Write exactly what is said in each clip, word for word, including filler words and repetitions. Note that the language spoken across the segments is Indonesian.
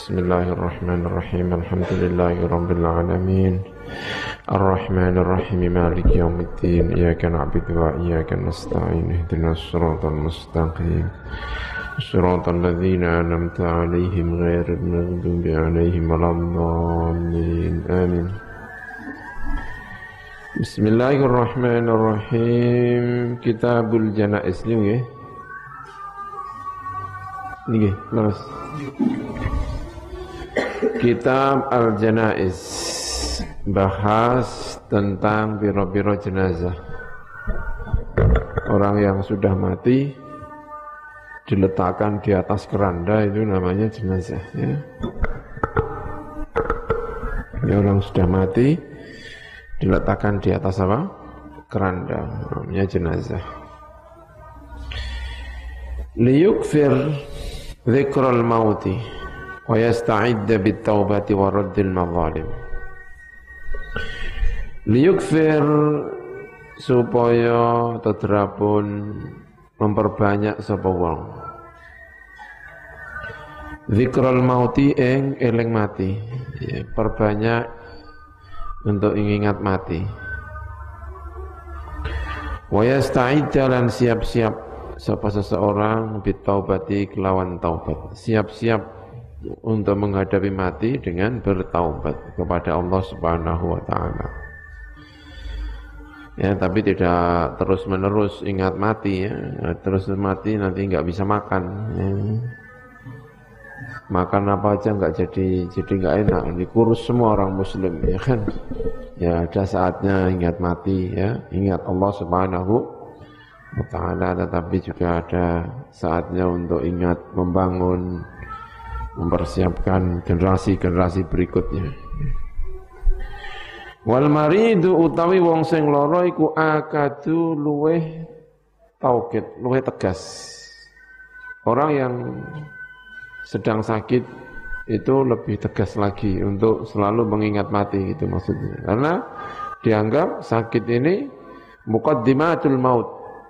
Bismillahirrahmanirrahim. Alhamdulillahirabbil alamin. Arrahmanir rahim. Maliki yaumiddin. Iyyaka na'budu wa iyyaka nasta'in. Ihdinas siratal mustaqim. Shiratal ladzina an'amta 'alaihim ghairil maghdubi 'alaihim waladdallin. Amin. Bismillahirrahmanirrahim. Kitabul Janaiz nggih. Nggih, leres. Kitab Al-Janaiz bahas tentang biro-biro jenazah. Orang yang sudah mati diletakkan di atas keranda itu namanya jenazah ya. Ini orang sudah mati diletakkan di atas apa? Keranda, namanya jenazah. Liyukfir dzikral mauti wa yasta'idda bit-taubati wa raddil madzalim. Liyukfir supaya tedrapun memperbanyak sapa wong dzikral mauti ing eling mati ya, perbanyak untuk ingat mati. Wa yasta'idda lan siap-siap sapa seseorang bit-taubati kelawan taubat, siap-siap untuk menghadapi mati dengan bertaubat kepada Allah Subhanahu wa taala. Ya, tapi tidak terus-menerus ingat mati ya. Terus mati nanti enggak bisa makan. Ya. Makan apa aja enggak jadi jadi enggak enak, dikurus semua orang muslim ya kan. Ya, ada saatnya ingat mati ya, ingat Allah Subhanahu wa taala, tetapi juga ada saatnya untuk ingat membangun, mempersiapkan generasi-generasi berikutnya. Wal maridu utawi wong sing lara iku akadu luweh taukid, luweh tegas. Orang yang sedang sakit itu lebih tegas lagi untuk selalu mengingat mati gitu maksudnya. Karena dianggap sakit ini muqaddimatul maut.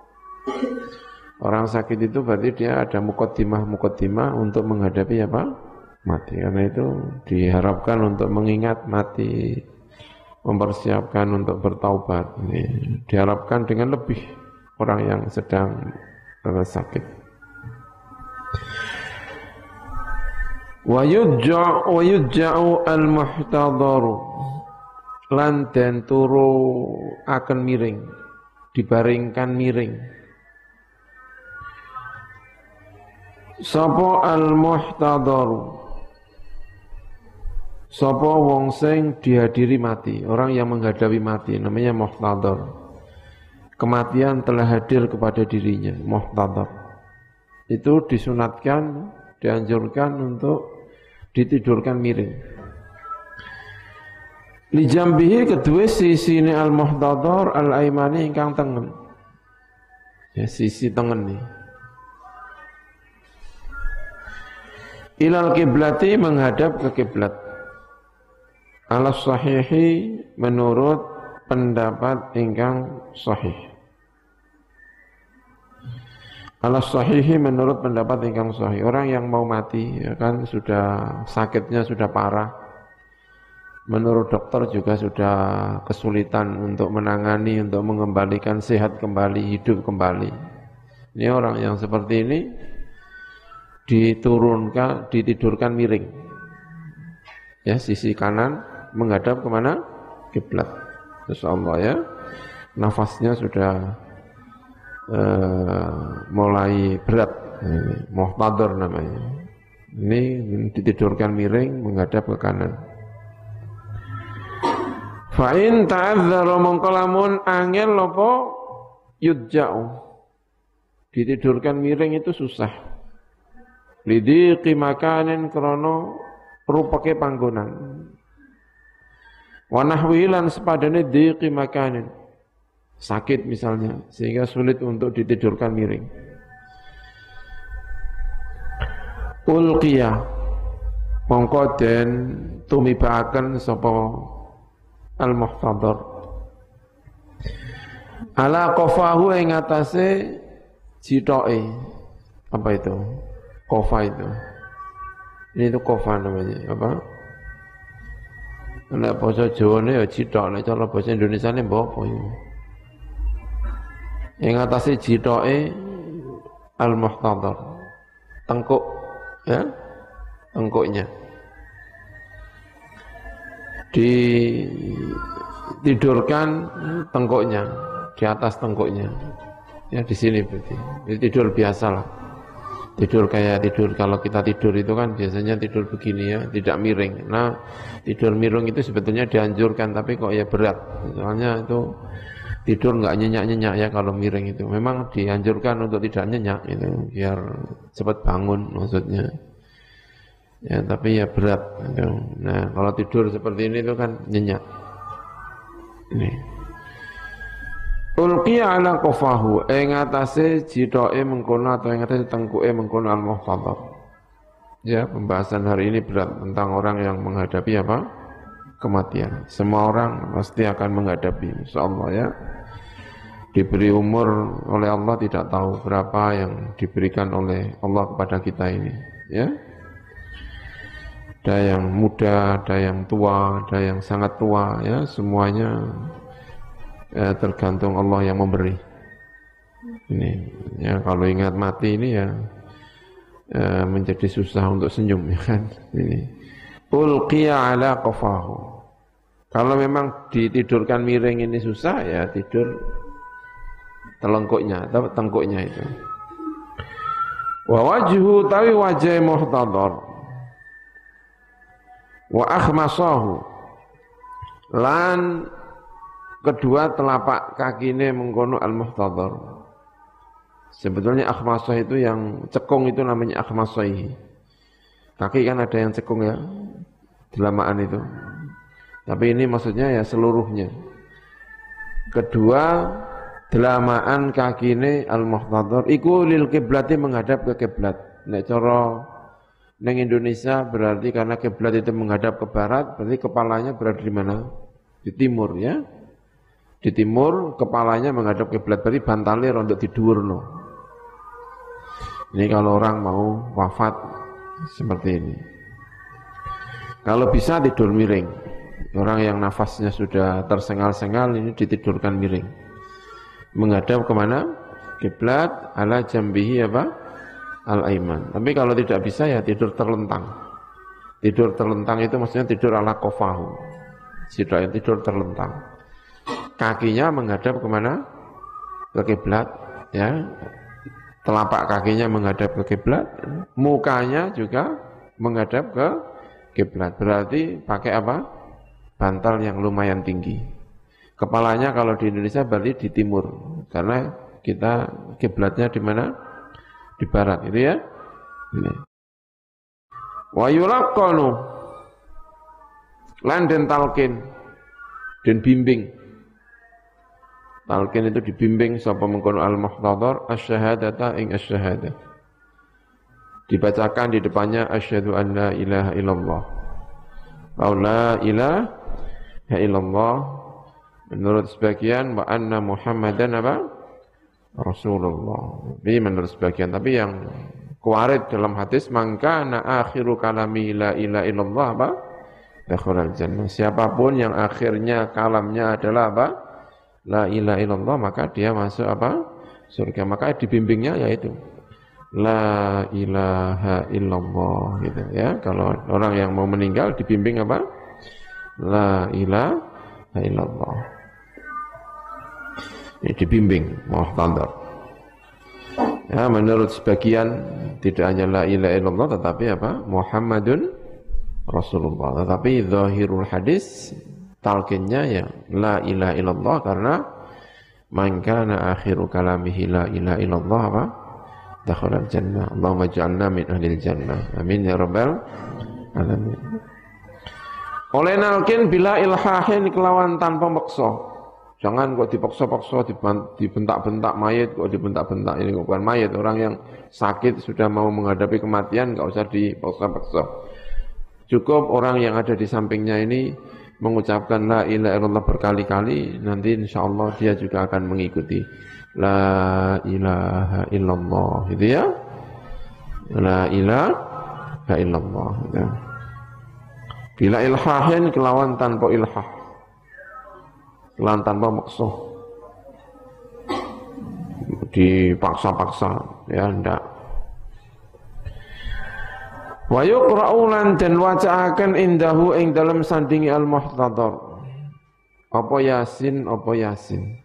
Orang sakit itu berarti dia ada muqaddimah-muqaddimah untuk menghadapi apa? Mati. Karena itu diharapkan untuk mengingat mati, mempersiapkan untuk bertaubat. Ini diharapkan dengan lebih orang yang sedang sakit. Wa yujja'u wa yujja'u al-muhtadaru lan den turu akan miring, dibaringkan miring. Sapa al-muhtadaru, sapa wong sing dihadiri mati, orang yang menghadapi mati namanya muhtadar. Kematian telah hadir kepada dirinya, muhtadar. Itu disunatkan, dianjurkan untuk ditidurkan miring. Li jambihi kedua sisi ini al-muhtadar al-aimani ingkang tengen. Ya, sisi tengen nih. Ilal kiblati menghadap ke kiblat. Ala sahihi menurut pendapat ingkang sahih. Ala sahihi menurut pendapat ingkang sahih. Orang yang mau mati ya kan sudah sakitnya sudah parah. Menurut dokter juga sudah kesulitan untuk menangani, untuk mengembalikan sehat kembali, hidup kembali. Ini orang yang seperti ini diturunkan, ditidurkan miring. Ya, sisi kanan menghadap kemana? Kiblat. Insyaallah ya. Nafasnya sudah uh, mulai berat. Muhtadar namanya. Ini ditidurkan miring menghadap ke kanan. Fa in ta'adzara mongko lamun angel apa yudja'u. Ditidurkan miring itu susah. Lidhiqi makanin krono rupake panggonan. Wa nahwi lan sepadane dhiqi makanin. Sakit misalnya sehingga sulit untuk ditidurkan miring. Ulqiya mongko den tumibaken sapa al-muhtadar ala qafahu ing atase jitoke. Apa itu? Kofa itu Ini itu kofa namanya, apa? Nek bahasa Jawa ini ya jithok, nek cara bahasa Indonesia ini apa ya? Yang atasnya jithoke al-muhtadhar, tengkuk, ya, tengkuknya. Ditidurkan tengkuknya, di atas tengkuknya, ya di sini berarti. Jadi tidur biasa lah. Tidur kayak tidur, kalau kita tidur itu kan biasanya tidur begini ya, tidak miring. Nah, tidur miring itu sebetulnya dianjurkan, tapi kok ya berat. Soalnya itu tidur nggak nyenyak-nyenyak ya kalau miring itu. Memang dianjurkan untuk tidak nyenyak itu, biar cepat bangun maksudnya. Ya, tapi ya berat. Gitu. Nah, kalau tidur seperti ini itu kan nyenyak. Ini. Ulqiya ala qafahu ing atase jithoke mengkono atau ing atase tengkuke mengkono al-muhtadhar. Ya, pembahasan hari ini berat tentang orang yang menghadapi apa? Kematian. Semua orang pasti akan menghadapi, insyaallah ya. Diberi umur oleh Allah tidak tahu berapa yang diberikan oleh Allah kepada kita ini, ya. Ada yang muda, ada yang tua, ada yang sangat tua, ya, semuanya ya, tergantung Allah yang memberi. Ini, ya, kalau ingat mati ini ya, ya menjadi susah untuk senyum, ya kan. Ini. Ulqiya ala qafahu. Kalau memang ditidurkan miring ini susah, ya tidur telengkuknya atau tengkuknya itu. Wa wajhu tawi wajah muhtadhar. Wa akhmasahu. Lan kedua telapak kakine mengkono al-muhtadhar. Sebetulnya akhmasah itu yang cekung itu namanya akhmasaihi. Kaki kan ada yang cekung ya, delamaan itu. Tapi ini maksudnya ya seluruhnya. Kedua delamaan kakine al-muhtadhar iku lil kiblati menghadap ke kiblat. Nek cara neng Indonesia berarti karena kiblat itu menghadap ke barat, berarti kepalanya berada di mana? Di timur ya. Di timur, kepalanya menghadap kiblat, berarti bantalnya rontok di dhuwurno. Ini kalau orang mau wafat seperti ini. Kalau bisa tidur miring. Orang yang nafasnya sudah tersengal-sengal ini ditidurkan miring. Menghadap kemana? Kiblat ala jambihi apa? Al-aiman. Tapi kalau tidak bisa ya tidur terlentang. Tidur terlentang itu maksudnya tidur ala qafahu. Tidak tidur terlentang. Kakinya menghadap kemana? Ke kiblat, ya. Telapak kakinya menghadap ke kiblat, mukanya juga menghadap ke kiblat. Berarti pakai apa? Bantal yang lumayan tinggi. Kepalanya kalau di Indonesia berarti di timur, karena kita kiblatnya di mana? Di barat, itu ya. Ini. Wa yulaqqanu lan den talqin, den bimbing. Talqin itu dibimbing sapa mengkono al-muhtadhar asy-syahadata ing asy-syahadah. Dibacakan di depannya asyhadu an la ilaha illallah. Au la ilaha illallah menurut sebagian wa anna Muhammadan apa? Rasulullah. Ini menurut sebagian, tapi yang kuarid dalam hadis mangkana akhiru kalami la ilaha illallah apa? Dakhalal jannah. Siapapun yang akhirnya kalamnya adalah apa? La ilaha illallah, maka dia masuk apa? Surga. Maka dibimbingnya yaitu la ilaha illallah gitu ya. Kalau orang yang mau meninggal dibimbing apa? La ilaha illallah. Ini dibimbing muhtadhar. Ya, menurut sebagian tidak hanya la ilaha illallah tetapi apa? Muhammadun Rasulullah. Tetapi zahirul hadis talqinnya ya la ilaha illallah, karena man kana akhiru kalamihi la ilaha illallah apa? Dakhalal jannah. Allahumma ja'alna min ahlil jannah. Amin ya rabbal alamin. Oleh nalkin bila ilhahin kelawan tanpa maksa. Jangan kok dipaksa-paksa, dibentak-bentak mayat, kok dibentak-bentak. Ini bukan mayat, orang yang sakit sudah mau menghadapi kematian, enggak usah dipaksa-paksa. Cukup orang yang ada di sampingnya ini mengucapkan la ilaha illallah berkali-kali, nanti insyaallah dia juga akan mengikuti la ilaha illallah, gitu ya. La ilaha la illallah ya. Bila ilhahin kelawan tanpa ilhah, kelawan tanpa maksud, dipaksa-paksa ya ndak. Wa yuqra'u lan den wacaaken indahu ing dalem sandingi al-muhtadhar. Apa Yasin, apa Yasin.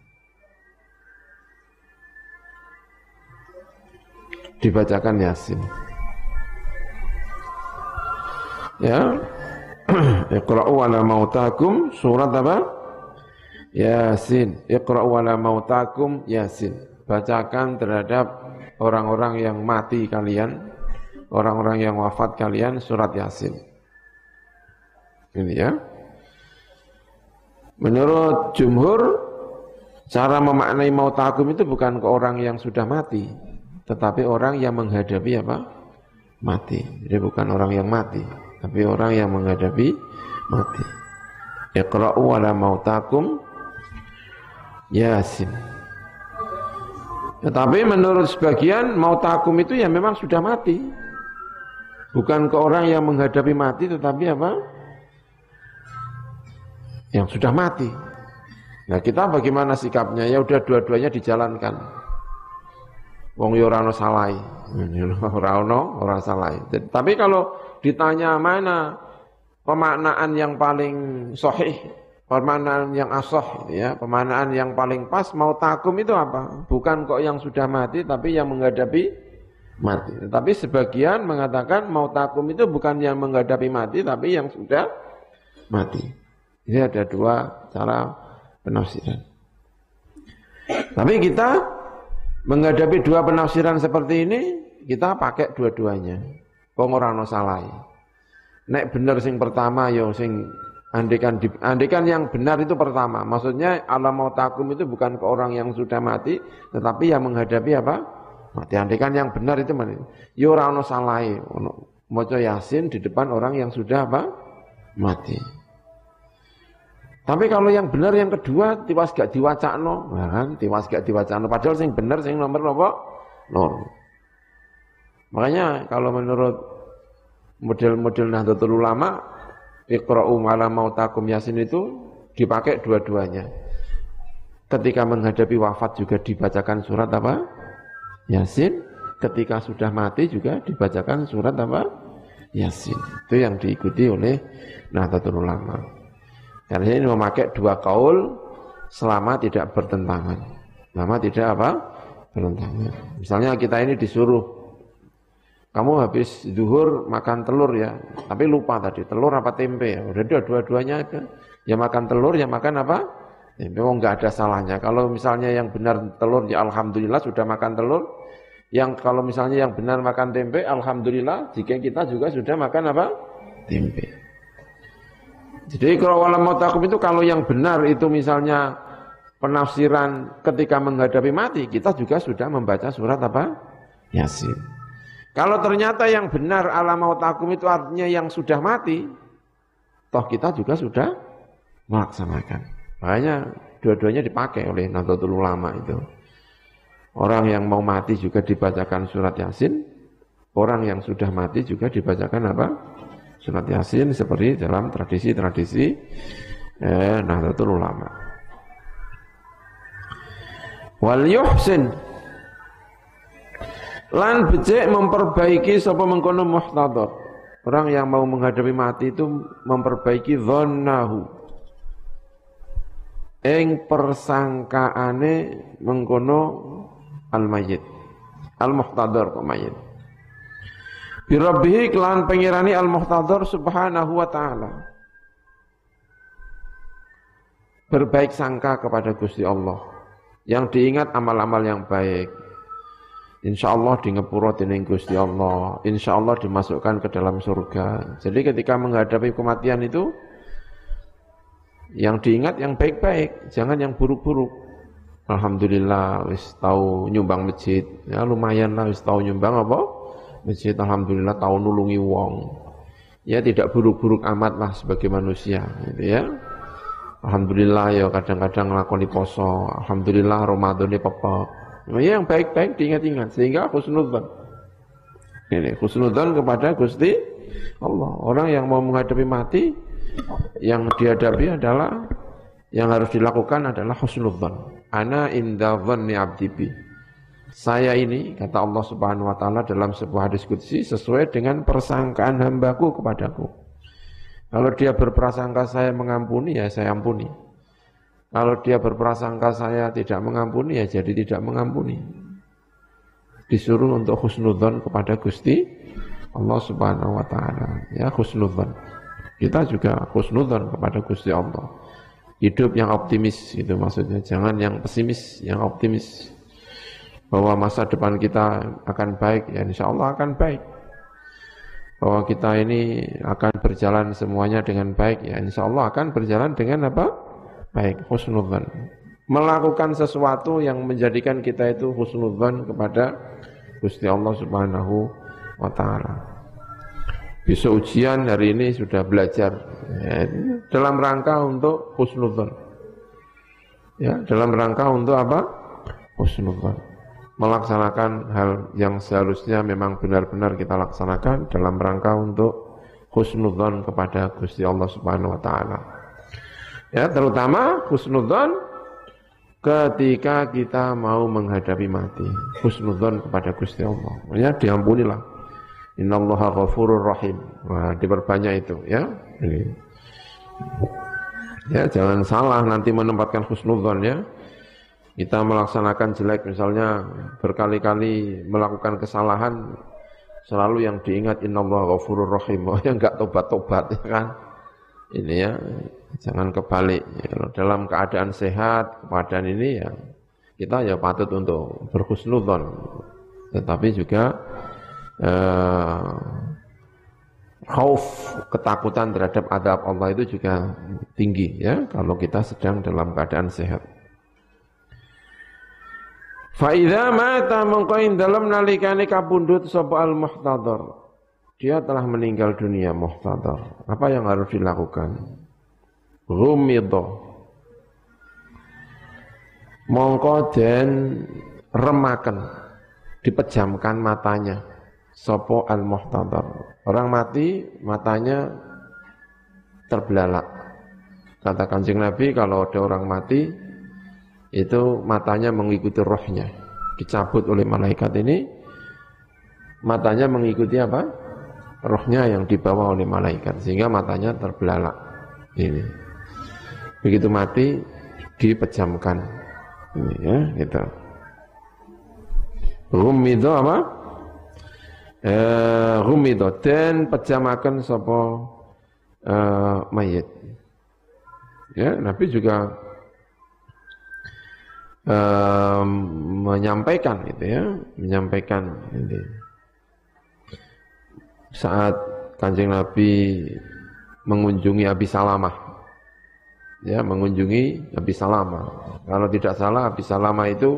Dibacakan Yasin. Ya. Iqra'u ala mautakum surat apa? Yasin. Iqra'u ala mautakum Yasin. Bacakan terhadap orang-orang yang mati kalian, orang-orang yang wafat kalian surat Yasin. Ini ya. Menurut jumhur, cara memaknai mautakum itu bukan ke orang yang sudah mati, tetapi orang yang menghadapi apa? Mati. Jadi bukan orang yang mati, tapi orang yang menghadapi mati. Iqra'u ala mautakum Yasin. Tetapi menurut sebagian mautakum itu ya memang sudah mati. Bukan ke orang yang menghadapi mati, tetapi apa? Yang sudah mati. Nah, kita bagaimana sikapnya? Ya udah dua-duanya dijalankan. Wong yo ora ono salai. Ora ono, ora salai. Tapi kalau ditanya mana pemaknaan yang paling sahih, pemaknaan yang asah ya, pemaknaan yang paling pas, mautakum itu apa? Bukan kok yang sudah mati tapi yang menghadapi mati. Tapi sebagian mengatakan mautakum itu bukan yang menghadapi mati tapi yang sudah mati. Ini ada dua cara penafsiran. Tapi kita menghadapi dua penafsiran seperti ini, kita pakai dua-duanya. Wong ora ono salah. Nek bener sing pertama ya sing andikan andikan yang benar itu pertama. Maksudnya ala mautakum itu bukan ke orang yang sudah mati, tetapi yang menghadapi apa? Mati. Andikan yang benar itu mana? Ya ora ono salah. Ono maca Yasin di depan orang yang sudah apa? Mati. Tapi kalau yang benar yang kedua tiwas gak diwacakno, nah kan tiwas gak diwacakno padahal sing benar sing nomor apa? Loro. Makanya kalau menurut model-model Nahdlatul Ulama, Iqra'u ala mautakum Yasin itu dipakai dua-duanya. Ketika menghadapi wafat juga dibacakan surat apa? Yasin. Ketika sudah mati juga dibacakan surat apa? Yasin. Itu yang diikuti oleh Nahdlatul Ulama. Karena ini memakai dua kaul selama tidak bertentangan. Selama tidak apa? Bertentangan. Misalnya kita ini disuruh, kamu habis zuhur makan telur ya, tapi lupa tadi, telur apa tempe ya. Udah dua-duanya aja. Ya makan telur, ya makan apa? Tempe. Oh, enggak ada salahnya. Kalau misalnya yang benar telur, ya alhamdulillah sudah makan telur. Yang kalau misalnya yang benar makan tempe, alhamdulillah jika kita juga sudah makan apa? Tempe. Jadi kalau wala mautakum itu kalau yang benar itu misalnya penafsiran ketika menghadapi mati, kita juga sudah membaca surat apa? Yasin. Kalau ternyata yang benar ala mautakum itu artinya yang sudah mati, toh kita juga sudah melaksanakan. Makanya dua-duanya dipakai oleh Nahdlatul Ulama itu. Orang yang mau mati juga dibacakan surat Yasin, orang yang sudah mati juga dibacakan apa? Surat Yasin seperti dalam tradisi-tradisi eh, Nahdlatul Ulama. Wal yuhsin lan becik memperbaiki sapa mengkono muhtadhar. Orang yang mau menghadapi mati itu memperbaiki dhannahu. Ing persangkaane mengkono al-mayyit. Al-muhtadhar kok mayit. Birabbihi kelan pengirani al-muhtadhar subhanahu wa ta'ala. Berbaik sangka kepada Gusti Allah. Yang diingat amal-amal yang baik. Insya Allah di ngepuro dening Gusti Allah. Insya Allah dimasukkan ke dalam surga. Jadi ketika menghadapi kematian itu, yang diingat yang baik-baik, jangan yang buruk-buruk. Alhamdulillah wis tahu nyumbang masjid. Ya lumayan lah wis tahu nyumbang apa? Masjid, alhamdulillah tahu nulungi wong. Ya tidak buruk-buruk amat lah sebagai manusia, gitu ya. Alhamdulillah ya kadang-kadang nglakoni poso. Alhamdulillah Ramadan ini pepek. Ya yang baik-baik diingat-ingat sehingga husnudzon. Ini husnudzon kepada Gusti Allah. Orang yang mau menghadapi mati, yang dihadapi adalah, yang harus dilakukan adalah husnudzan. Ana inda dhanni abdi bi. Saya ini, kata Allah Subhanahu wa taala dalam sebuah hadis qudsi, sesuai dengan persangkaan hambaku kepadaku. Kalau dia berprasangka saya mengampuni, ya saya ampuni. Kalau dia berprasangka saya tidak mengampuni, ya jadi tidak mengampuni. Disuruh untuk husnudzan kepada Gusti Allah Subhanahu wa taala. Ya, husnudzan. Kita juga husnudzan kepada Gusti Allah. Hidup yang optimis itu maksudnya, jangan yang pesimis, yang optimis. Bahwa masa depan kita akan baik, ya insya Allah akan baik. Bahwa kita ini akan berjalan semuanya dengan baik, ya insya Allah akan berjalan dengan apa? Baik, husnudzan. Melakukan sesuatu yang menjadikan kita itu husnudzan kepada Gusti Allah Subhanahu wa taala. Besok ujian, hari ini sudah belajar, ya, dalam rangka untuk husnudzan. Ya, dalam rangka untuk apa? Husnudzan. Melaksanakan hal yang seharusnya memang benar-benar kita laksanakan dalam rangka untuk husnudzan kepada Gusti Allah Subhanahu wa taala. Ya, terutama husnudzan ketika kita mau menghadapi mati. Husnudzan kepada Gusti Allah. Ya, diampunilah. Innallaha ghafurur rahim. Nah, diperbanyak itu, ya. Ini. Ya, jangan salah nanti menempatkan husnudzan, ya. Kita melaksanakan jelek, misalnya berkali-kali melakukan kesalahan, selalu yang diingat innallaha ghafurur rahim, yang enggak tobat-tobat, ya kan. Ini ya, jangan kebalik. Ya, dalam keadaan sehat, keadaan ini ya kita ya patut untuk berhusnudzon, tetapi juga eh, khauf, ketakutan terhadap adab Allah itu juga tinggi ya kalau kita sedang dalam keadaan sehat. Fa idza mata mengkoin dalam nalikane kapundhut sapa al muhtadhar. Dia telah meninggal dunia muhtadhar. Apa yang harus dilakukan? Rumidha. Mongko den remaken, dipejamkan matanya sapa al muhtadhar. Orang mati matanya terbelalak. Kata Kanjeng Nabi kalau ada orang mati itu matanya mengikuti rohnya, dicabut oleh malaikat ini, matanya mengikuti apa? Rohnya yang dibawa oleh malaikat, sehingga matanya terbelalak. Ini, begitu mati dipejamkan, ini ya, gitu. Rumido apa? Eh, rumido dan pejamakan sapa eh, mayit. Ya, Nabi juga Um, menyampaikan gitu ya, menyampaikan ini. Saat Kanjeng Nabi mengunjungi Abi Salamah, ya mengunjungi Abi Salamah. Kalau tidak salah Abi Salamah itu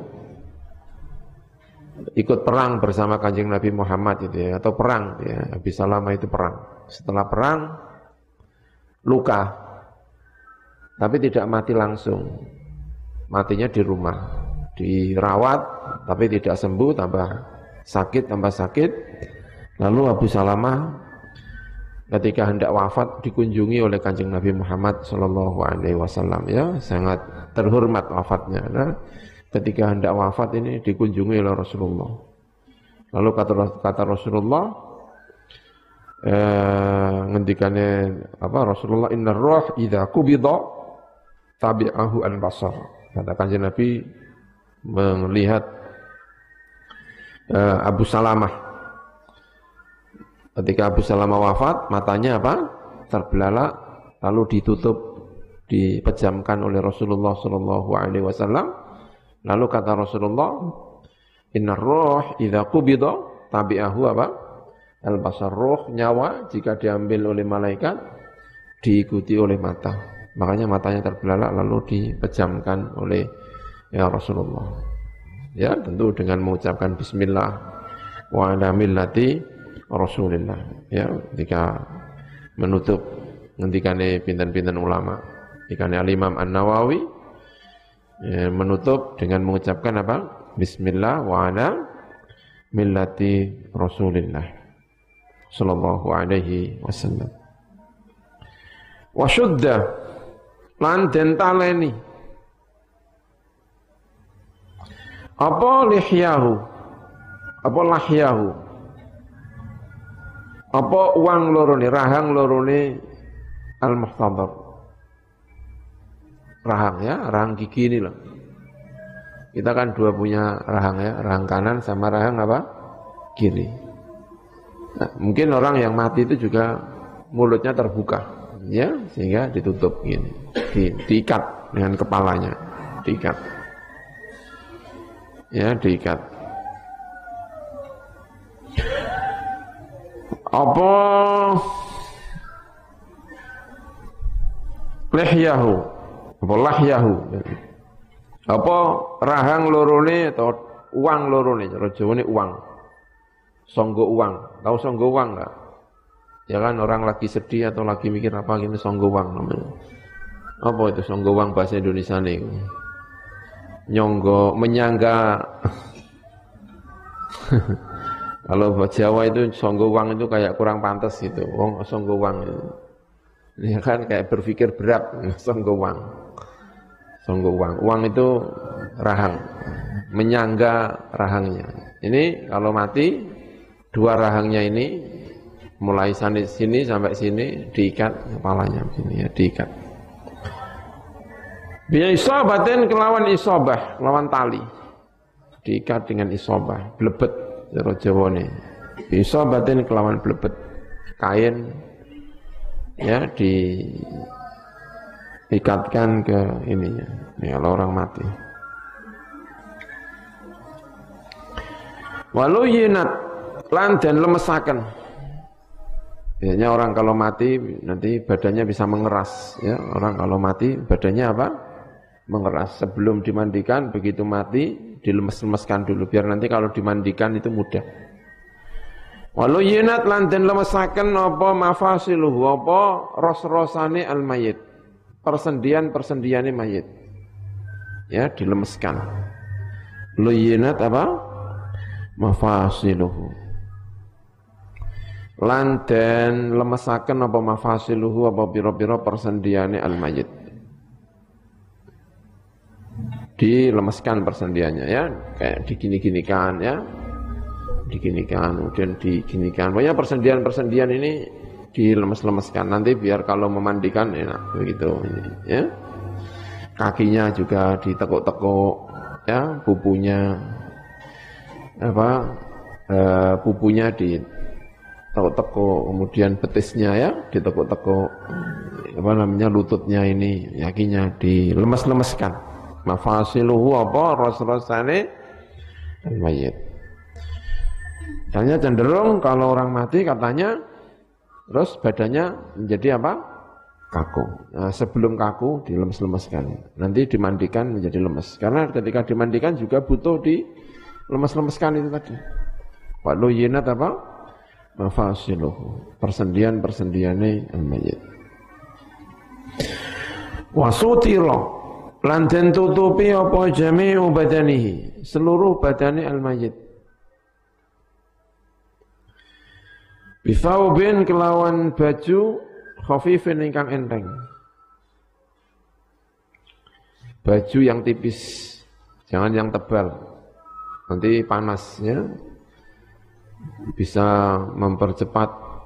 ikut perang bersama Kanjeng Nabi Muhammad itu ya, atau perang ya. Abi Salamah itu perang. Setelah perang luka, tapi tidak mati langsung. Matinya di rumah, dirawat, tapi tidak sembuh, tambah sakit, tambah sakit. Lalu Abu Salamah ketika hendak wafat dikunjungi oleh Kanjeng Nabi Muhammad Shallallahu Alaihi Wasallam, ya sangat terhormat wafatnya. Nah, ketika hendak wafat ini dikunjungi oleh Rasulullah. Lalu kata, kata Rasulullah, eh, ngendikannya apa? Rasulullah innar ruh idza qubida tabi'ahu al-basar. Kata Kanjeng Nabi melihat uh, Abu Salamah. Ketika Abu Salamah wafat, matanya apa? Terbelalak, lalu ditutup, dipejamkan oleh Rasulullah Shallallahu Alaihi Wasallam. Lalu kata Rasulullah, innar ruh idza qubida tabi'ahu apa? Al-basar, ruh nyawa jika diambil oleh malaikat diikuti oleh mata. Makanya matanya terbelalak lalu dipejamkan oleh ya Rasulullah. Ya, tentu dengan mengucapkan bismillah wa ala millati Rasulillah. Ya, ketika menutup ngendikane pinten-pinten ulama. Dikane Al-Imam An-Nawawi ya, menutup dengan mengucapkan apa? Bismillah wa ala millati Rasulillah. sallallahu alaihi wasallam. Wa syudda lan den taleni apa lihyahu apa lahyahu apa uang lorone rahang lorone al-muhtadar, rahang ya, rahang gigi ini loh. Kita kan dua punya rahang ya, rahang kanan sama rahang apa? Kiri. Nah, mungkin orang yang mati itu juga mulutnya terbuka, ya, sehingga ditutup gini, di, diikat dengan kepalanya, diikat, ya, diikat. Apa lihyahu, apa lahyahu, apa rahang lorone atau uang lorone, cara Jawane uang, songgo uang, tahu songgo uang enggak? Ya kan orang lagi sedih atau lagi mikir apa gini songgo uang namanya. Apa itu songgo uang bahasa Indonesia nih? Nyonggo, menyangga. Kalau Jawa itu songgo uang itu kayak kurang pantas gitu. Wong songgo uang itu. Ini kan kayak berpikir berat, songgo uang. Songgo uang. Uang itu rahang, menyangga rahangnya. Ini kalau mati dua rahangnya ini mulai sini sini sampai sini diikat kepalanya begini ya, diikat. Bi isabatin kelawan isabah, kelawan tali. Diikat dengan isabah, blebet cara Jawane. Bi isabatin kelawan blebet kain ya di ikatkan ke ininya. Ini kalau orang mati. Walau yinat lan dan lemesaken. Biasanya orang kalau mati nanti badannya bisa mengeras ya. Orang kalau mati badannya apa? Mengeras. Sebelum dimandikan begitu mati dilemes-lemeskan dulu biar nanti kalau dimandikan itu mudah. Walau yinat lan dan lemesaken apa mafasiluhu apa ros-rosane al-mayit. Persendian-persendiane mayit. Ya, dilemeskan. Luyinat apa? Mafasiluhu. Lan den lemesaken apa mafasiluhu apa pira-pira persendiane al-mayit. Dilemeskan persendiannya ya, kayak digini-ginikan ya. Diginikan, kemudian diginikan. Pokoknya persendian-persendian ini dilemes-lemeskan nanti biar kalau memandikan enak begitu ya. Kakinya juga ditekuk-tekuk ya, pupunya apa e, pupunya ditekuk-tekuk, kemudian betisnya ya ditekuk-tekuk, apa namanya lututnya ini, kakinya dilemes-lemeskan. Mafasiluhu apa ros-rosane mayit. Tanya cenderung kalau orang mati katanya terus badannya menjadi apa? Kaku. Nah, sebelum kaku dilemes-lemeskan. Nanti dimandikan menjadi lemes. Karena ketika dimandikan juga butuh dilemes-lemeskan itu tadi. Wa luyinat apa? Mafasiluhu. Persendian-persendiane al-mayyit. Wa sutira lan den tutupi apa jami'u badanihi. Seluruh badane al-mayyit. Bisaubin kelawan baju khafifin ingkang enteng. Baju yang tipis, jangan yang tebal. Nanti panas ya. Bisa mempercepat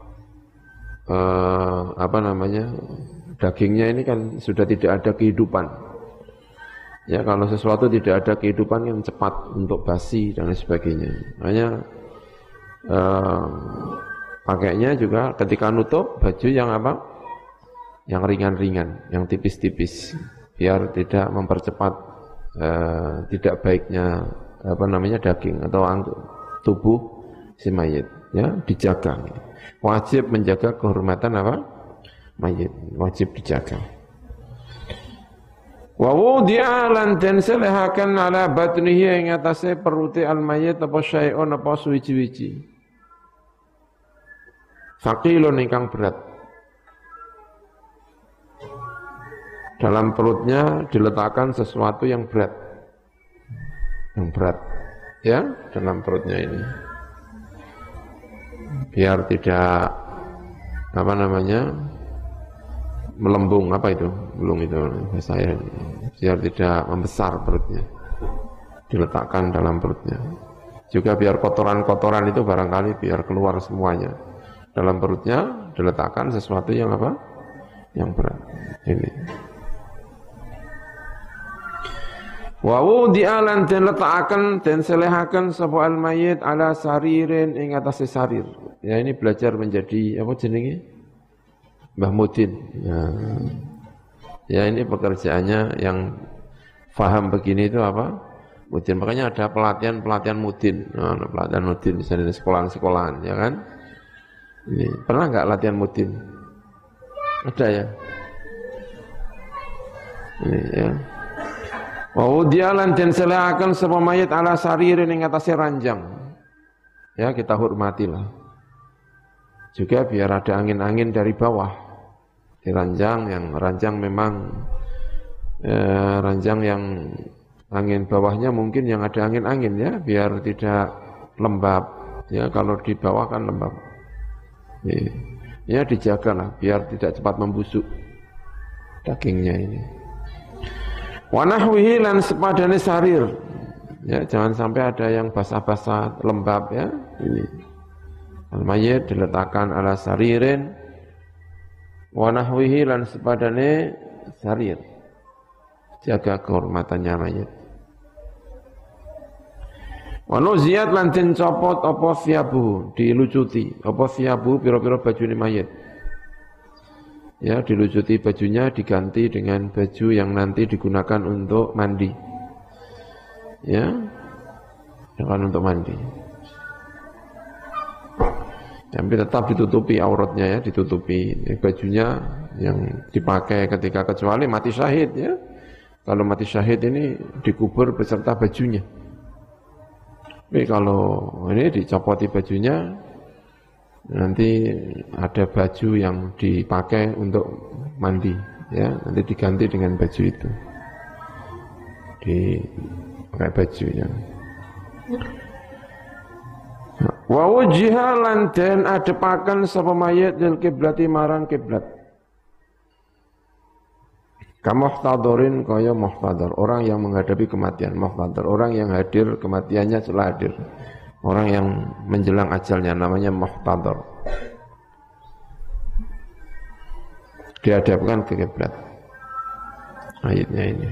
eh, apa namanya? Dagingnya ini kan sudah tidak ada kehidupan. Ya, kalau sesuatu tidak ada kehidupan kan cepat untuk basi dan lain sebagainya. Makanya eh, pakainya juga ketika nutup baju yang apa? Yang ringan-ringan, yang tipis-tipis, biar tidak mempercepat eh, tidak baiknya apa namanya daging atau tubuh si mayit. Ya, dijaga. Wajib menjaga kehormatan apa? Mayit, wajib dijaga. Wa wudi'a lan den selehaken ala batnihi ing atase perute al-mayit apa syai'un apa suwiji-wiji. Faqilun ingkang berat. Dalam perutnya diletakkan sesuatu yang berat. Yang berat. Ya, dalam perutnya ini. biar tidak apa namanya melembung, apa itu belum itu saya, biar tidak membesar perutnya, diletakkan dalam perutnya. Juga biar kotoran-kotoran itu barangkali biar keluar semuanya dalam perutnya, diletakkan sesuatu yang apa, yang berat. Ini wa wudi'a lan den letakaken den selehaken sapa al mayit ala saririn ing atase sarir. Ya ini belajar menjadi apa jenenge? Mbah Mudin. Ya. Ya ini pekerjaannya yang faham begini itu apa? Mudin. Makanya ada pelatihan-pelatihan Mudin. Nah, pelatihan Mudin misalnya di sekolahan-sekolahan, ya kan? Ini pernah enggak latihan Mudin? Ada ya? Ini ya. Wa udialan den selehaken sapa mayit ala saririn ing atase ranjang. Ya, kita hormatilah. Juga biar ada angin-angin dari bawah. Di ranjang yang ranjang memang eh, ranjang yang angin bawahnya mungkin yang ada angin-angin ya, biar tidak lembab. Ya, kalau di bawah kan lembab. Ya, ya dijagalah biar tidak cepat membusuk dagingnya ini. Wa nahwihi lan sepadane sarir. Ya, jangan sampai ada yang basah-basah lembab ya. Ini. Al-mayyit diletakkan ala saririn wa nahwihi lan sepadane sarir. Jaga kehormatannya mayit. Wa nuziyat lan den copot apa siabu, dilucuti apa siabu pira-pira bajune mayit. Ya, dilucuti bajunya, diganti dengan baju yang nanti digunakan untuk mandi. Ya, dengan untuk mandi. Tapi tetap ditutupi auratnya ya, ditutupi bajunya yang dipakai ketika kecuali mati syahid ya. Kalau mati syahid ini dikubur beserta bajunya. Tapi kalau ini dicopoti bajunya, nanti ada baju yang dipakai untuk mandi ya, nanti diganti dengan baju itu, dipakai baju ya. Wa wujjiha lan den adepaken sapa mayit lil kiblati marang kiblat. Kamuhtadharin kaya muhtadhar, orang yang menghadapi kematian, muhtadhar orang yang hadir kematiannya setelah hadir. Orang yang menjelang ajalnya namanya muhtadhar. Dihadapkan ke kiblat. Ayatnya ini.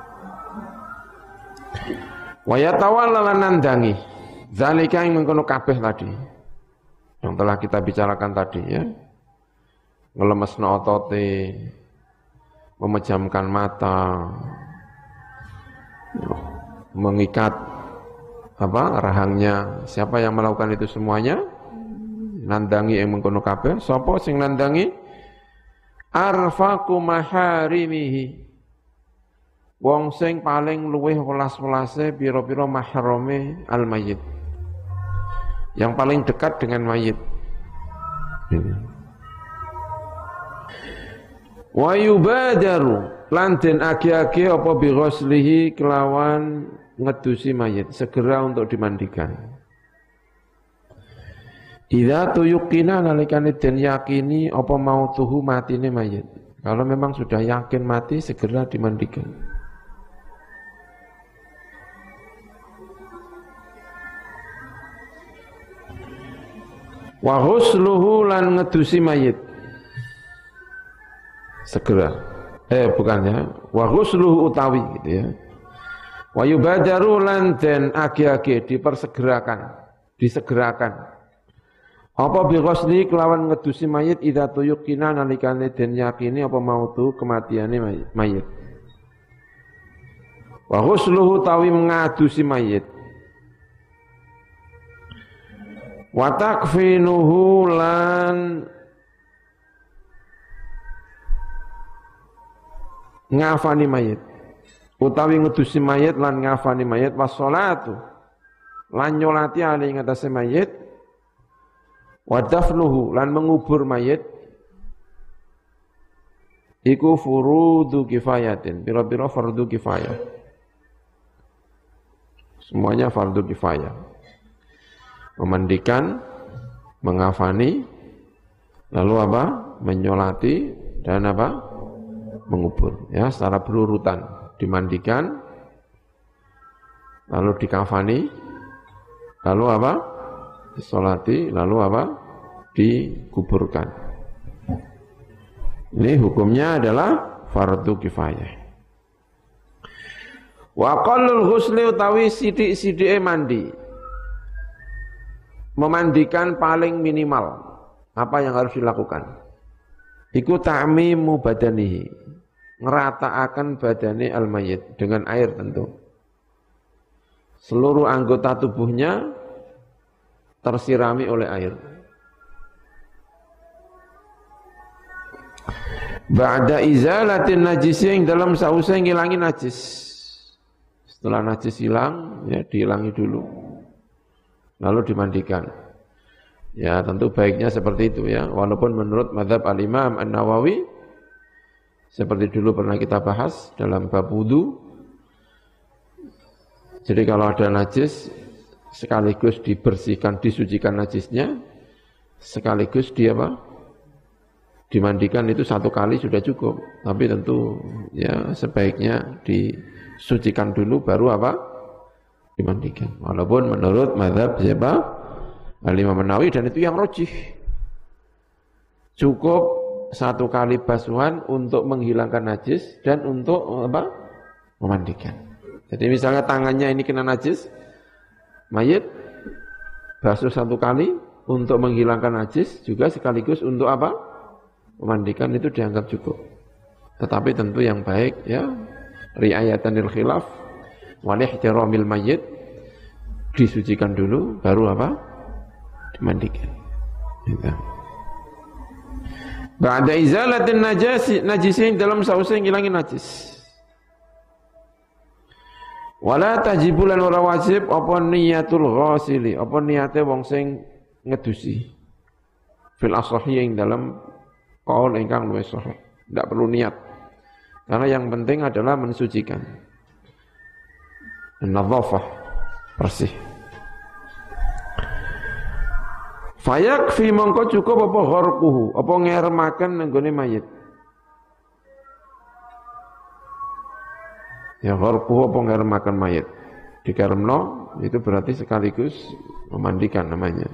Wa yatawalla lan nandangi. Zalika yang mengkono kabeh tadi. Yang telah kita bicarakan tadi ya. Ngelemesno otote, memejamkan mata, mengikat apa rahangnya. Siapa yang melakukan itu semuanya? Nandangi yang mengkono kabeh. Sapa sing nandangi? Arfaqu maharimihi. Wong sing paling luweh welas-welase pira-pira mahrame al mayyit. Yang paling dekat dengan mayit. Wa yubadaru lan den agi-agi apa bi ghuslihi kelawan ngedusi mayit, segera untuk dimandikan. Idza tuyqina nalikane den yakini apa mautuhu matine mayit. Kalau memang sudah yakin mati, segera dimandikan. Wa ghusluhu lan ngedusi mayit. Segera. Eh bukan ya. Wa ghusluhu utawi gitu ya. Wa yubadaru lan den agi-agi dipersegerakan, disegerakan. Apa bi ghusli kelawan ngedusi mayit idza tuyqina nalikane den yakini apa mautu kematiane mayit. Wa ghusluhu tawi ngadusi mayit. Wa takfinuhu lan ngafani mayit. Utawi ngedusi mayit lan ngafani mayit wassalatu lan nyolati ali ing atase mayit wa dafnuhu lan mengubur mayit iku furudu kifayatin, pira-pira fardu kifayah. Semuanya fardu kifayah. Memandikan, mengafani, lalu apa? Menyolati dan apa? Mengubur. Ya, secara berurutan. Dimandikan, lalu dikafani, lalu apa? Disolati, lalu apa? Dikuburkan. Ini hukumnya adalah fardu kifayah. Wa qallul ghusli utawi sidik-sidike mandi. Memandikan paling minimal. Apa yang harus dilakukan? Iku ta'mimu badanihi. Ngerataakan badani al-mayyit dengan air tentu. Seluruh anggota tubuhnya tersirami oleh air. Ba'da izalatin najis yang dalam sausnya ngilangi najis. Setelah najis hilang, ya dihilangi dulu. Lalu dimandikan. Ya tentu baiknya seperti itu ya. Walaupun menurut mazhab al-Imam An-Nawawi, seperti dulu pernah kita bahas dalam bab wudu. Jadi kalau ada najis, sekaligus dibersihkan, disucikan najisnya, sekaligus dia apa? Dimandikan itu satu kali sudah cukup. Tapi tentu ya sebaiknya disucikan dulu baru apa? Dimandikan. Walaupun menurut mazhab siapa? Al-Imam An-Nawawi dan itu yang rajih. Cukup satu kali basuhan untuk menghilangkan najis dan untuk apa? Memandikan. Jadi misalnya tangannya ini kena najis, mayit basuh satu kali untuk menghilangkan najis juga sekaligus untuk apa? Memandikan itu dianggap cukup. Tetapi tentu yang baik ya riayatanil khilaf wal ihtiramil mayyit, disucikan dulu baru apa? Dimandikan. Gitu. Ba'da izalatin najasi najisin dalam sausnya ngilangin najis. Wala tajibulan ora wajib apa niyatul ghasili, apa niate wong sing ngedusi. Fil asahi yang dalam qaul ingkang luwih sahih. Tidak perlu niat. Karena yang penting adalah mensucikan. An-nadhafah, bersih. Fayakfi mongko cukup apa gharquhu, apa ngeremaken nenggone mayit. Ya gharquhu apa ngeremaken mayit. Dikeremno itu berarti sekaligus memandikan namanya.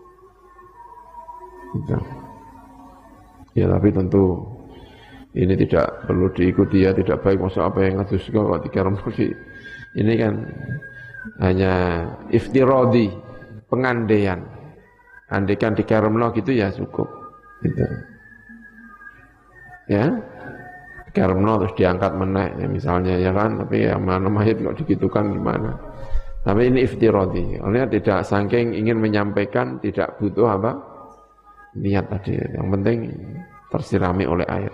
Gitu. Ya tapi tentu ini tidak perlu diikuti ya, tidak baik masa apa yang ngadus kok dikeremno di. Ini kan hanya iftiradi, pengandaian. Andaikan dikeremno gitu ya cukup gitu. Ya dikeremno terus diangkat menaik ya, misalnya ya kan, tapi ya mana mayit kok digitukan gimana. Tapi ini iftiradi, oleh tidak saking ingin menyampaikan, tidak butuh apa niat tadi, yang penting tersirami oleh air.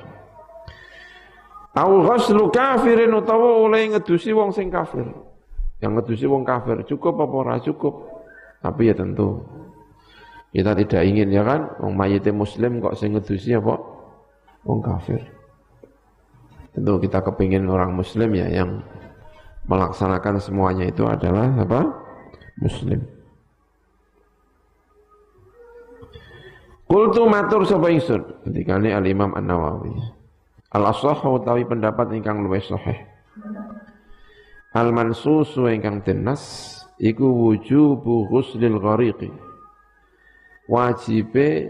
Au ghuslu kafirin utawa oleh ngedusi wong sing kafir. Yang ngedusi wong kafir cukup apa ora cukup? Tapi ya tentu kita tidak ingin ya kan, wong mayite muslim kok sing ngedusi apa? Wong kafir. Tentu kita kepingin orang muslim ya yang melaksanakan semuanya itu adalah apa? Muslim. Qultu matur sapa ingsun, ketikane Al-Imam An-Nawawi. Al-ashah utawi pendapat ingkang luwih sahih. Al-mansusu ingkang tenas iku wujubu ghuslil ghariqi. Wajibe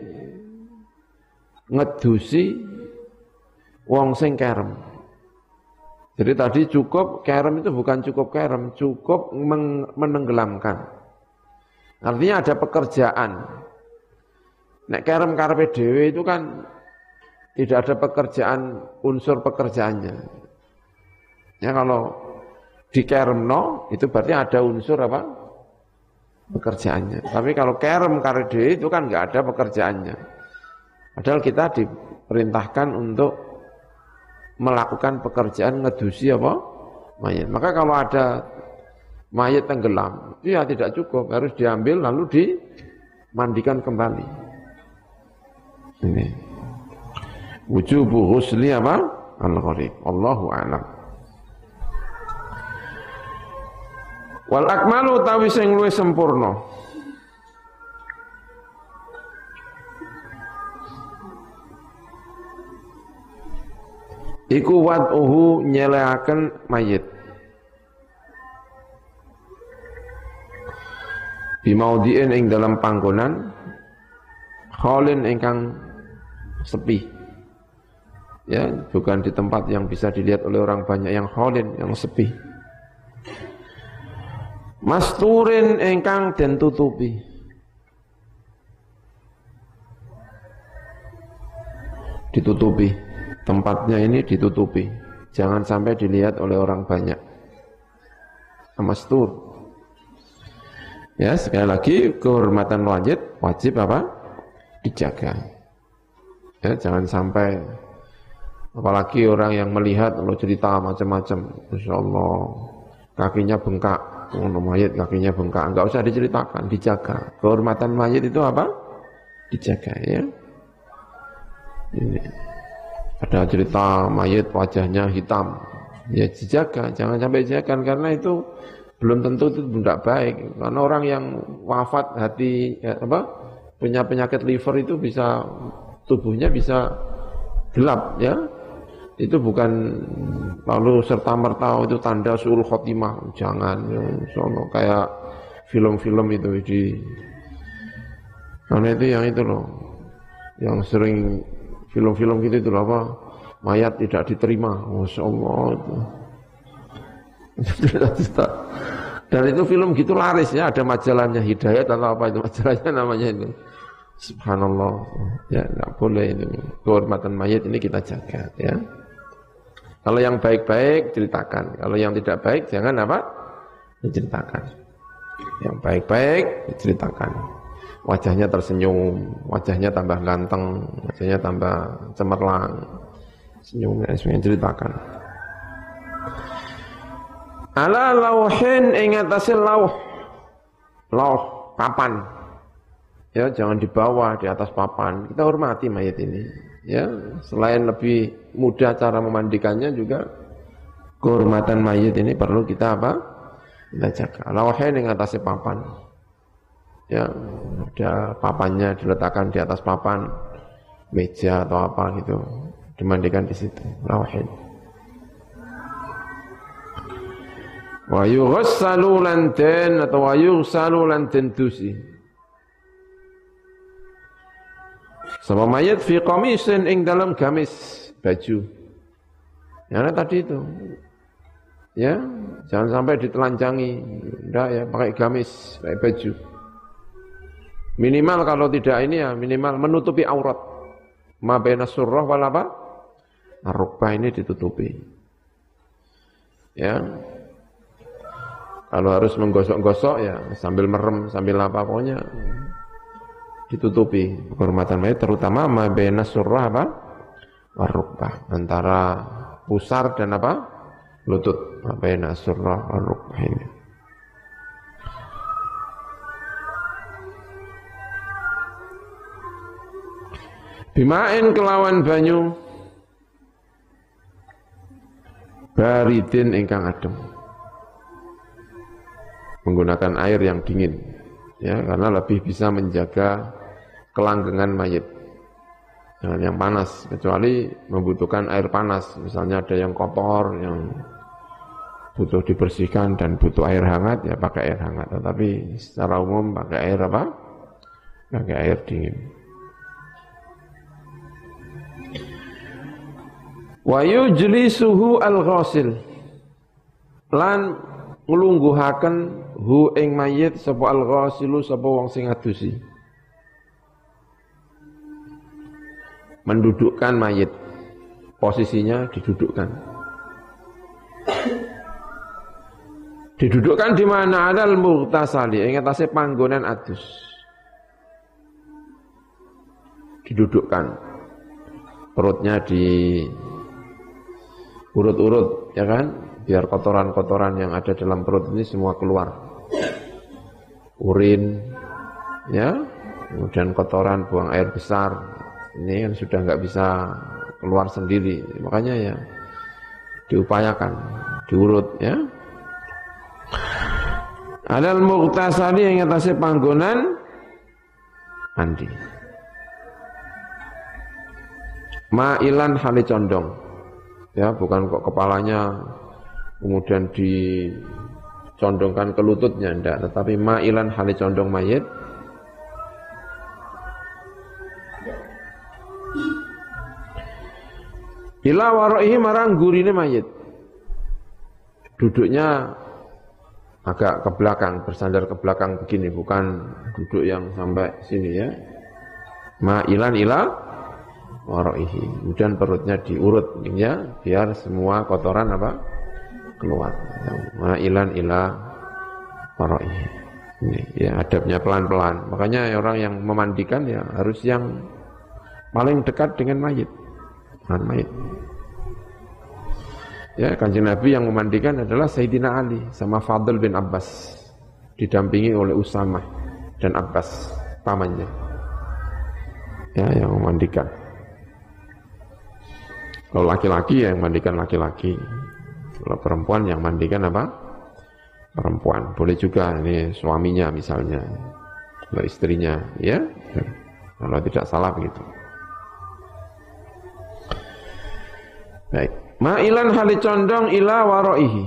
ngedusi wong sing kerem. Jadi tadi cukup kerem itu bukan cukup kerem, cukup menenggelamkan. Artinya ada pekerjaan. Nek kerem karepe dhewe itu kan tidak ada pekerjaan, unsur pekerjaannya. Ya kalau dikeremno itu berarti ada unsur apa? Pekerjaannya. Tapi kalau kerem karepe itu kan enggak ada pekerjaannya. Padahal kita diperintahkan untuk melakukan pekerjaan ngedusi apa? Mayat. Maka kalau ada mayat tenggelam, itu ya tidak cukup, harus diambil lalu dimandikan kembali. Ini. Wujubu ghusli apa? Al-ghariq. Allahu a'lam. Wal akmalu tawi sing luwih sempurna. iku wad'uhu nyeleaken mayit bimaudhi'in ing dalam panggonan khalin ingkang sepi, ya, bukan di tempat yang bisa dilihat oleh orang banyak, yang khalin, yang sepi. Masturin ingkang den tutupi, ditutupi, tempatnya ini ditutupi, jangan sampai dilihat oleh orang banyak. Mastur. Ya, sekali lagi kehormatan wajib, wajib apa? Dijaga. Ya, jangan sampai, apalagi orang yang melihat kalau cerita macam-macam, Masya Allah kakinya bengkak, untuk mayit kakinya bengkak, enggak usah diceritakan, dijaga. Kehormatan mayit itu apa? Dijaga, ya. Ini ada cerita mayit wajahnya hitam, ya dijaga, jangan sampai dijaga, karena itu belum tentu itu tidak baik. Karena orang yang wafat hati, ya, apa, punya penyakit liver itu bisa, tubuhnya bisa gelap, ya. Itu bukan lalu serta-merta itu tanda suul khotimah, jangan, ya, soalnya kayak film-film itu di, karena itu yang itu loh, yang sering film-film gitu itu loh, apa, mayat tidak diterima, Masya Allah itu. Dan itu film gitu laris, ya, ada majalahnya Hidayat atau apa itu majalahnya namanya itu. Subhanallah, ya, enggak boleh itu. Kehormatan mayit ini kita jaga, ya. Kalau yang baik-baik ceritakan, kalau yang tidak baik jangan apa? Diceritakan. Yang baik-baik diceritakan. Wajahnya tersenyum, wajahnya tambah ganteng, wajahnya tambah cemerlang, senyumnya semuanya ceritakan. Ala lauhin ing atase lauh, lauh papan, ya, jangan di bawah, di atas papan. Kita hormati mayit ini, ya. Selain lebih mudah cara memandikannya, juga kehormatan mayit ini perlu kita apa? Kita jaga. Lauhin ing atase papan, ya, ada papannya diletakkan di atas papan, meja atau apa gitu, dimandikan di situ. Lauhin. Wa yughassalu lan den atau wa yughsalu lan den dusi. Sama mayat fi qamisin ing dalam gamis, baju. Yang tadi itu. Ya, jangan sampai ditelanjangi. Enggak, ya, pakai gamis, pakai baju. Minimal kalau tidak ini, ya, minimal menutupi aurat. Ma baina surrah wal apa? Ar-rukbah ini ditutupi. Ya. Kalau harus menggosok-gosok, ya sambil merem, sambil apa, pokoknya ditutupi. Kehormatan mayit terutama ma baina surrah apa? War-rukbah, antara pusar dan apa? Lutut. Ma baina surrah war-rukbah ini. Bimain kelawan banyu baridin ingkang adem. Menggunakan air yang dingin, ya, karena lebih bisa menjaga kelanggengan mayit. Jangan yang panas, kecuali membutuhkan air panas. Misalnya ada yang kotor, yang butuh dibersihkan dan butuh air hangat, ya pakai air hangat. Tetapi secara umum pakai air apa? Pakai air dingin. Wa yujlisuhu al-ghasil, lan nglungguhaken hu ing mayit sapa al-ghasilu, sapa wong sing ngadusi. Mendudukkan mayit, posisinya didudukkan. Didudukkan di mana? Adal mughtasali, ing atase panggonan adus. Didudukkan. Perutnya di urut-urut, ya kan? Biar kotoran-kotoran yang ada dalam perut ini semua keluar. Urin, ya, kemudian kotoran, buang air besar, ini kan sudah nggak bisa keluar sendiri. Makanya ya diupayakan, diurut, ya. Adal mughtasali yang atasnya panggonan mandi. Ma'ilan hali condong. Ya, bukan kok kepalanya kemudian dicondongkan ke lututnya, enggak, tetapi ma'ilan hali condong mayit. Ila waraihi marang gurine mayit. Duduknya agak ke belakang, bersandar ke belakang begini, bukan duduk yang sampai sini ya. Ma'ilan ila waraihi. Kemudian perutnya diurut ya, biar semua kotoran apa? Keluar. Ma'ilan ila waraihi. Ini ya adabnya pelan-pelan. Makanya orang yang memandikan ya harus yang paling dekat dengan mayit. Dengan mayit. Ya, Kanjeng Nabi yang memandikan adalah Sayyidina Ali sama Fadl bin Abbas, didampingi oleh Usamah dan Abbas pamannya. Ya, yang memandikan. Kalau laki-laki ya yang mandikan laki-laki. Kalau perempuan yang mandikan apa? Perempuan. Boleh juga ini suaminya misalnya, atau istrinya, ya. Kalau tidak salah begitu. Baik. Ma'ilan hali condong ila waraihi.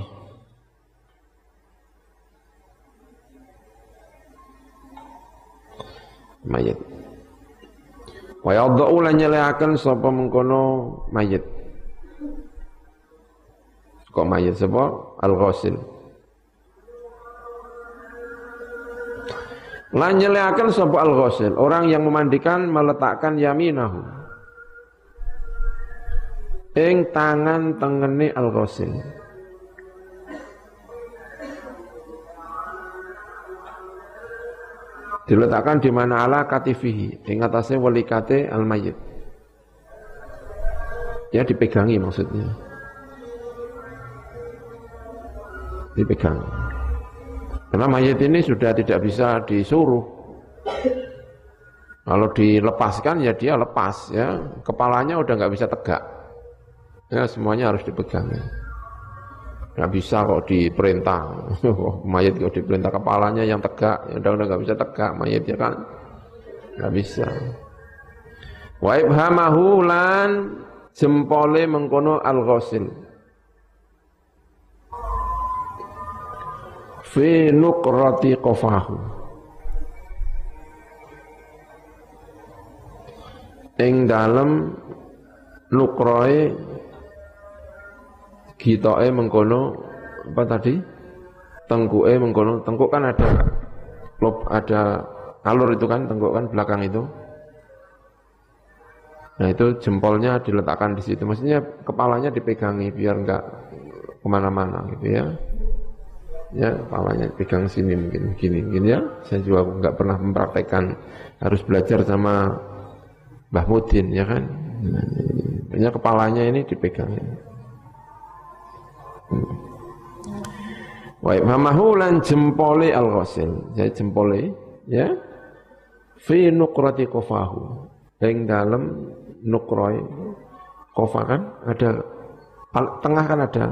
Mayit. Wa yadha'u lan nyeleaken sapa mengkono mayit. Kok mayit sapa? Al-ghasil. Lan nyeleaken sapa al-ghasil, orang yang memandikan meletakkan yaminahu ing tangan tengene al-ghasil. Diletakkan di mana ala katifihi, ing atase welikate al-mayyit. Ya dipegangi maksudnya. Dipegang. Karena mayit ini sudah tidak bisa disuruh. Kalau dilepaskan ya dia lepas ya, kepalanya udah nggak bisa tegak. Ya semuanya harus dipegang. Nggak bisa kok diperintah. Mayit kok diperintah kepalanya yang tegak, ya udah udah nggak bisa tegak mayit ya kan, nggak bisa. Wa ibhamahu lan jempole mengkono al-ghasil. Fi nuqrati qafahu. Ing dalem nukroe gitoke mengkono apa tadi? Tengkuke mengkono, tengkuk kan ada lob, ada alur itu kan, tengkuk kan belakang itu. Nah itu jempolnya diletakkan di situ, maksudnya kepalanya dipegangi biar enggak kemana-mana gitu ya. Ya kepalanya pegang sini mungkin gini, gini ya. Saya juga enggak pernah mempraktekkan, harus belajar sama Mbah Mudin ya kan. Nah, kepalanya ini dipegang. Wa mamahu lan jempole al-ghasil, ya jempole ya fi nuqrati qafahu, ing dalem nuqroe qafa kan ada tengah kan ada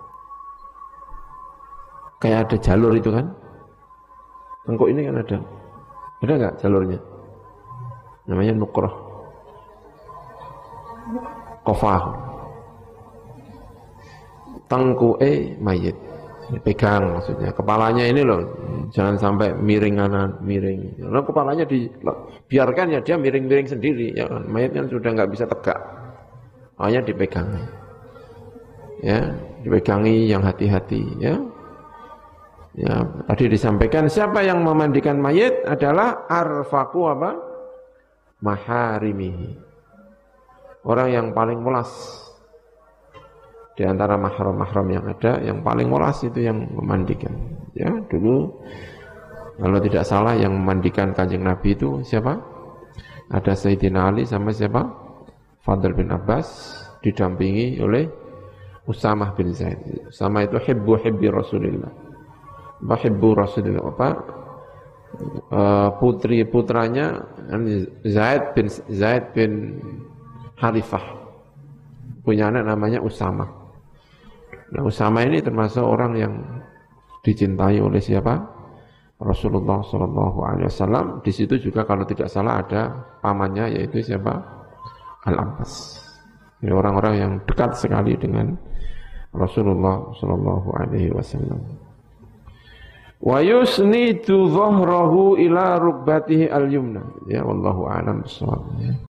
kayak ada jalur itu kan, tengkuk ini kan ada ada enggak jalurnya, namanya nuqrah qafahu, tengkuke mayit pegang maksudnya, kepalanya ini loh jangan sampai miring kanan miring, karena kepalanya dibiarkan ya dia miring-miring sendiri ya kan, mayit kan sudah nggak bisa tegak, hanya dipegangi ya, dipegangi yang hati-hati ya. Ya tadi disampaikan siapa yang memandikan mayit adalah arfaqu apa maharimihi, orang yang paling welas di antara mahram-mahram yang ada, yang paling welas itu yang memandikan. Ya, dulu kalau tidak salah yang memandikan Kanjeng Nabi itu siapa? Ada Sayyidina Ali sama siapa? Fadl bin Abbas didampingi oleh Usamah bin Zaid. Usamah itu hibbu hibbi Rasulillah. Apa hibbu Rasulillah apa? Uh, putri putranya Zaid bin Zaid bin Harithah. Punya anak namanya Usamah. Nah, Usamah ini termasuk orang yang dicintai oleh siapa? Rasulullah Shallallahu Alaihi Wasallam. Di situ juga kalau tidak salah ada pamannya yaitu siapa? Al Abbas. Ini orang-orang yang dekat sekali dengan Rasulullah sallallahu alaihi wasallam. Wa yusnidu dhahrahu ila rukbatihi al-yumna. Ya wallahu a'lam bissawab.